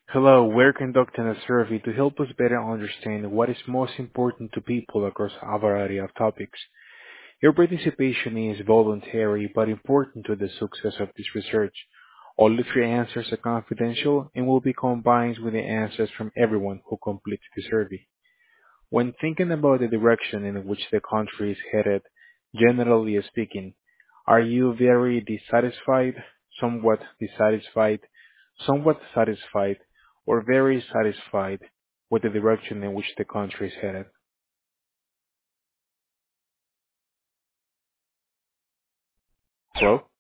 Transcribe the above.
Hello, we're conducting a survey to help us better understand what is most important to people across a variety of topics. Your participation is voluntary but important to the success of this research. All the three answers are confidential and will be combined with the answers from everyone who completes the survey. When thinking about the direction in which the country is headed, generally speaking, are you very somewhat satisfied, or very satisfied with the direction in which the country is headed? Hello?